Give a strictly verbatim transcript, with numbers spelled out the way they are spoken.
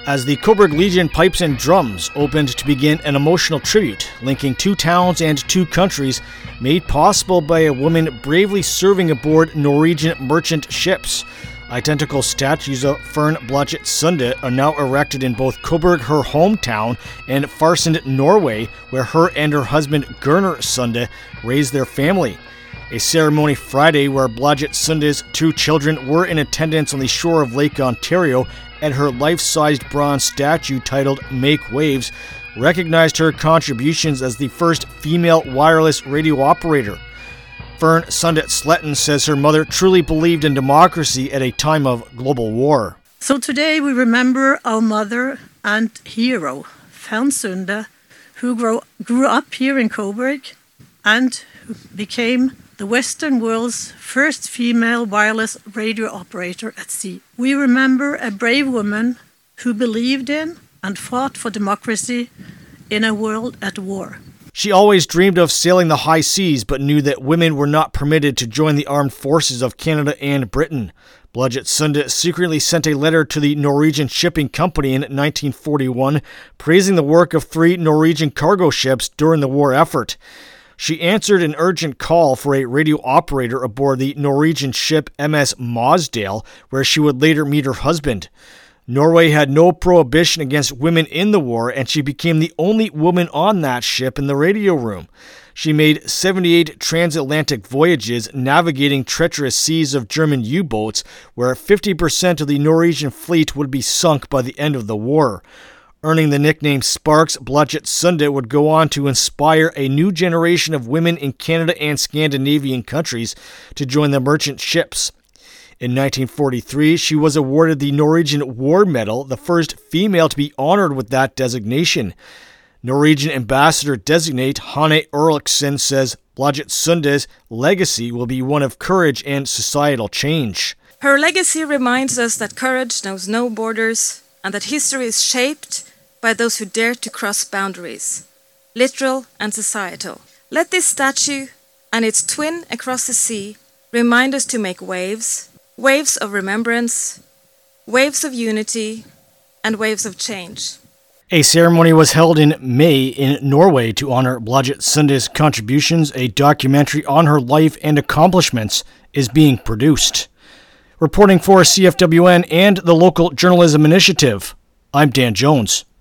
as the Coburg Legion Pipes and Drums opened to begin an emotional tribute linking two towns and two countries, made possible by a woman bravely serving aboard Norwegian merchant ships. Identical statues of Fern Blodgett Sunde are now erected in both Coburg, her hometown, and Farsund, Norway, where her and her husband Gerner Sunde raised their family. A ceremony Friday where Blodgett Sunde's two children were in attendance on the shore of Lake Ontario and her life-sized bronze statue titled Make Waves recognized her contributions as the first female wireless radio operator. Fern Sunde Sletten says her mother truly believed in democracy at a time of global war. So today we remember our mother and hero, Fern Sunde, who grew, grew up here in Coburg and who became the Western world's first female wireless radio operator at sea. We remember a brave woman who believed in and fought for democracy in a world at war. She always dreamed of sailing the high seas, but knew that women were not permitted to join the armed forces of Canada and Britain. Blodgett Sunde secretly sent a letter to the Norwegian Shipping Company in nineteen forty-one, praising the work of three Norwegian cargo ships during the war effort. She answered an urgent call for a radio operator aboard the Norwegian ship M S Mosdale, where she would later meet her husband. Norway had no prohibition against women in the war, and she became the only woman on that ship in the radio room. She made seventy-eight transatlantic voyages, navigating treacherous seas of German U-boats, where fifty percent of the Norwegian fleet would be sunk by the end of the war. Earning the nickname Sparks, Blodgett Sunde would go on to inspire a new generation of women in Canada and Scandinavian countries to join the merchant ships. In nineteen forty-three, she was awarded the Norwegian War Medal, the first female to be honored with that designation. Norwegian Ambassador-designate Hanne Erlichsen says Blodgett Sunde's legacy will be one of courage and societal change. Her legacy reminds us that courage knows no borders and that history is shaped by those who dare to cross boundaries, literal and societal. Let this statue and its twin across the sea remind us to make waves, waves of remembrance, waves of unity, and waves of change. A ceremony was held in May in Norway to honor Blodgett Sunde's contributions. A documentary on her life and accomplishments is being produced. Reporting for C F W N and the Local Journalism Initiative, I'm Dan Jones.